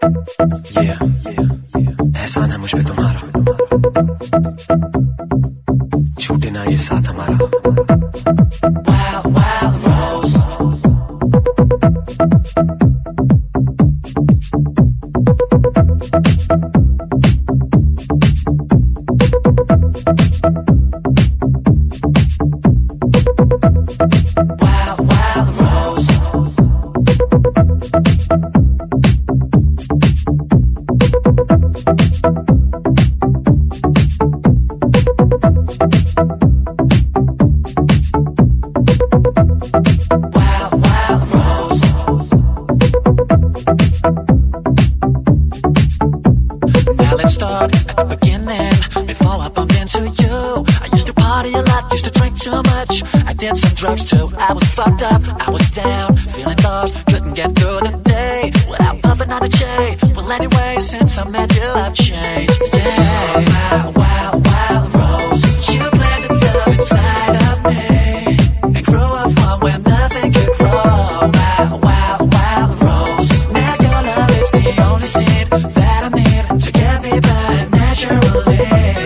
Yeah, एहसान है मुझ पे तुम्हारा, छूटे ना ये साथ हमारा। Wild, wild rose. Wild, wild rose. Start at the beginning, before I bumped into you. I used to party a lot, used to drink too much. I did some drugs too, I was fucked up, I was down, feeling lost, couldn't get through the day without puffing on a J. Well anyway, since I met you, I've changed. Yeah, wild, wild, wild rose. You planted love inside of me and grew up from where nothing could grow. Wild, wild, wild rose. Now your love is the only seed that I need to get me by naturally.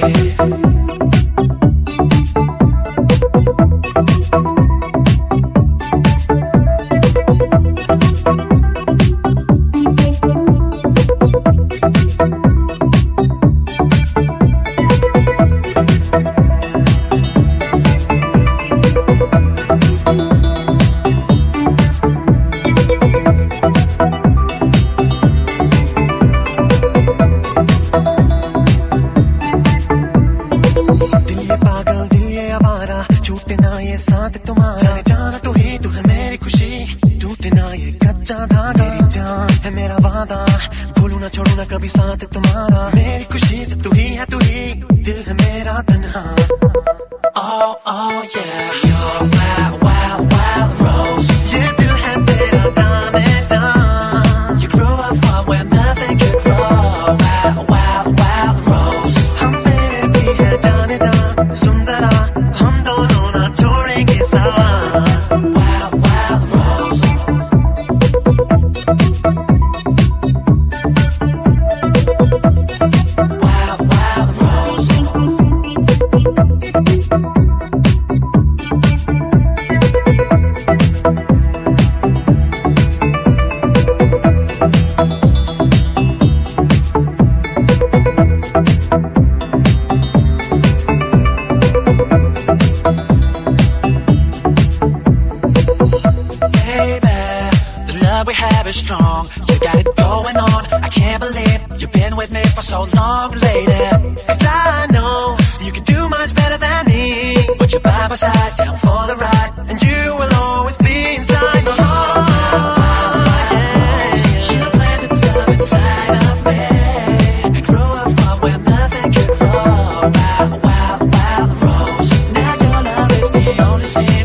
छूटे ना ये साथ तुम्हारा, जाने जाना तू ही तू है मेरी खुशी, टूटे ना ये कच्चा धागा, मेरी जान है मेरा वादा, भूलू ना छोड़ू ना कभी साथ तुम्हारा, मेरी खुशी सब तू ही है, तू ही दिल है मेरा तन्हा। Oh oh yeah, you're wild wild wild rose. ये दिल है तेरा जाने जान, you grew up from where nothing could grow. Wild wild wild rose. हम तेरे भी है जाने जान, सुन जरा हम दोनों ना छोड़ेंगे साथ। Wild wild rose. Wild wild rose. We have it strong, you got it going on. I can't believe you've been with me for so long, lady. Cause I know you can do much better than me, but you're by my side, down for the ride, and you will always be inside my heart. Yeah. You planted love inside of me and grew up from where nothing could grow. Wild, wild, wild rose. Now your love is the only sin